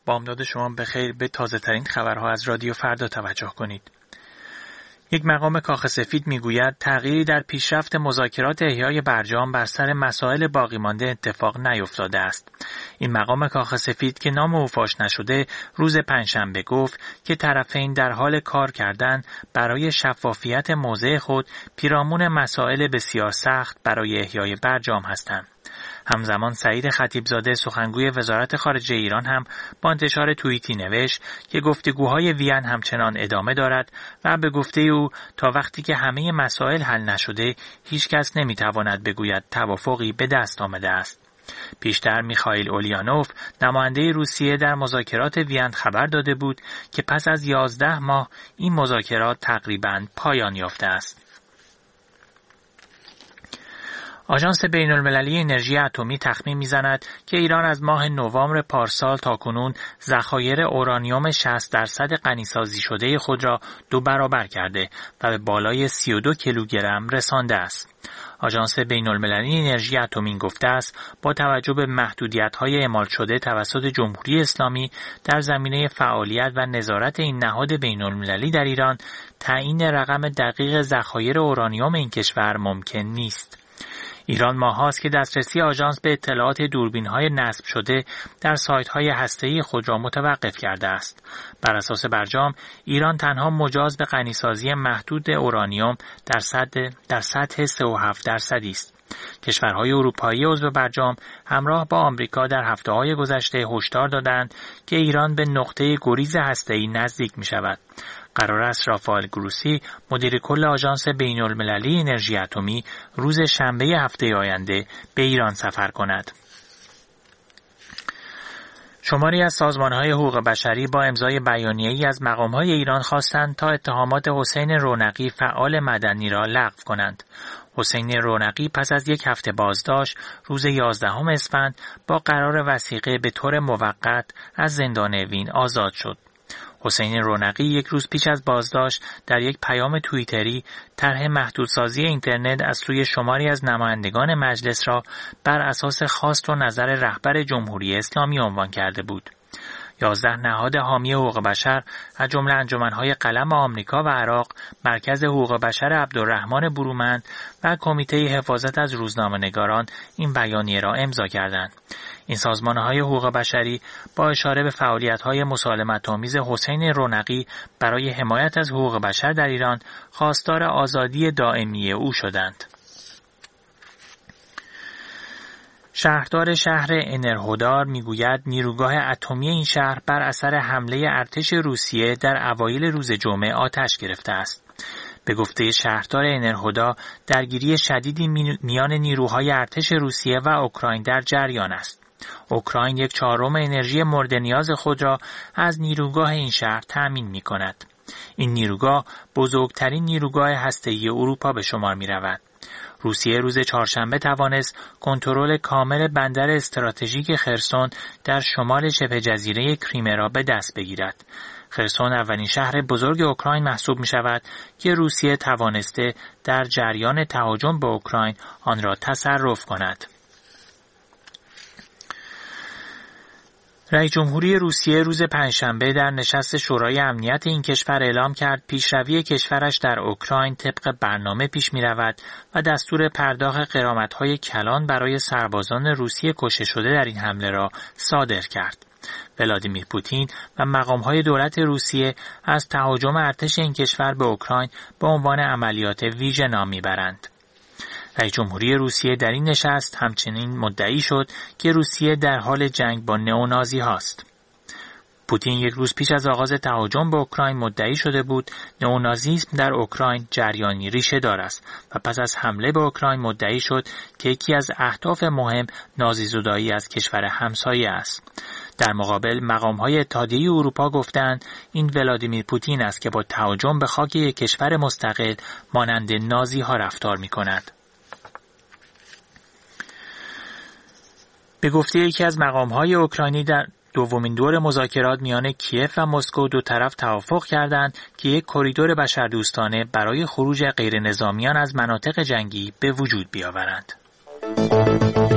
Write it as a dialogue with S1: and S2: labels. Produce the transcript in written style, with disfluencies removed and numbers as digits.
S1: بامداد شما بخیر. به تازه ترین خبرها از رادیو فردا توجه کنید. یک مقام کاخ سفید میگوید تغییری در پیشرفت مذاکرات احیای برجام بر سر مسائل باقی مانده اتفاق نیفتاده است. این مقام کاخ سفید که نام او فاش نشده روز پنجشنبه گفت که طرفین در حال کار کردن برای شفافیت موضع خود پیرامون مسائل بسیار سخت برای احیای برجام هستند. همزمان سعید خطیبزاده سخنگوی وزارت خارجه ایران هم با انتشار توییتی نوشت که گفتگوهای وین همچنان ادامه دارد و به گفته او تا وقتی که همه مسائل حل نشده هیچ کس نمیتواند بگوید توافقی به دست آمده است. پیشتر میخائیل اولیانوف نماینده روسیه در مذاکرات وین خبر داده بود که پس از 11 ماه این مذاکرات تقریباً پایان یافته است. آژانس بین‌المللی انرژی اتمی تخمین می‌زند که ایران از ماه نوامبر پارسال تاکنون ذخایر اورانیوم 60% غنیسازی شده خود را 2 برابر کرده و به بالای 32 کیلوگرم رسانده است. آژانس بین‌المللی انرژی اتمی گفته است با توجه به محدودیت‌های اعمال شده توسط جمهوری اسلامی در زمینه فعالیت و نظارت این نهاد بین‌المللی در ایران، تعیین رقم دقیق ذخایر اورانیوم این کشور ممکن نیست. ایران ماهاست که دسترسی آژانس به اطلاعات دوربین‌های نصب شده در سایت‌های هسته‌ای خود را متوقف کرده است. بر اساس برجام، ایران تنها مجاز به غنیسازی محدود اورانیوم در سطح 37% است. کشورهای اروپایی عضو برجام همراه با آمریکا در هفته‌های گذشته هشدار دادند که ایران به نقطه گریز هسته‌ای نزدیک می‌شود. قرار است رافائل گروسی مدیر کل آژانس بین‌المللی انرژی اتمی روز شنبه هفته آینده به ایران سفر کند. شماری از سازمان‌های حقوق بشری با امضای بیانیه‌ای از مقام‌های ایران خواستند تا اتهامات حسین رونقی فعال مدنی را لغو کنند. حسین رونقی پس از یک هفته بازداشت روز 11 اسفند با قرار وثیقه به طور موقت از زندان وین آزاد شد. حسین رونقی یک روز پیش از بازداشت در یک پیام توییتری طرح محدودسازی اینترنت از سوی شماری از نمایندگان مجلس را بر اساس خواست و نظر رهبر جمهوری اسلامی عنوان کرده بود. 11 نهاد حامی حقوق بشر از جمله انجمن‌های قلم آمریکا و عراق، مرکز حقوق بشر عبدالرحمن برومند و کمیته حفاظت از روزنامه‌نگاران این بیانیه را امضا کردند. این سازمان‌های حقوق بشری با اشاره به فعالیت‌های مسالمت‌آمیز حسین رونقی برای حمایت از حقوق بشر در ایران خواستار آزادی دائمی او شدند. شهردار شهر انرهودار میگوید نیروگاه اتمی این شهر بر اثر حمله ارتش روسیه در اوایل روز جمعه آتش گرفته است. به گفته شهردار انرهودا درگیری شدیدی میان نیروهای ارتش روسیه و اوکراین در جریان است. اوکراین 1/4 انرژی مورد نیاز خود را از نیروگاه این شهر تأمین می کند. این نیروگاه بزرگترین نیروگاه هسته‌ای اروپا به شمار می رود. روسیه روز چهارشنبه توانست کنترل کامل بندر استراتژیک خرسون در شمال شبه جزیره کریمه را به دست بگیرد. خرسون اولین شهر بزرگ اوکراین محسوب می شود که روسیه توانسته در جریان تهاجم به اوکراین آن را تصرف کند. رئیس جمهوری روسیه روز پنجشنبه در نشست شورای امنیت این کشور اعلام کرد پیشروی کشورش در اوکراین طبق برنامه پیش می رود و دستور پرداخت غرامت‌های کلان برای سربازان روسیه کشته شده در این حمله را صادر کرد. ولادیمیر پوتین و مقام‌های دولت روسیه از تهاجم ارتش این کشور به اوکراین به عنوان عملیات ویژه نام می‌برند. رئیس جمهوری روسیه در این نشست همچنین مدعی شد که روسیه در حال جنگ با نئونازی هاست. پوتین یک روز پیش از آغاز تهاجم به اوکراین مدعی شده بود نئونازیسم در اوکراین جریانی ریشه دار است و پس از حمله به اوکراین مدعی شد که یکی از اهداف مهم نازیزدایی از کشور همسایه است. در مقابل مقام‌های اتحادیه اروپا گفتند این ولادیمیر پوتین است که با تهاجم به خاک یک کشور مستقل مانند نازی‌ها رفتار می‌کند. به گفته یکی از مقام‌های اوکراینی در دومین دور مذاکرات میان کیف و مسکو دو طرف توافق کردند که یک کریدور بشردوستانه برای خروج غیرنظامیان از مناطق جنگی به وجود بیاورند.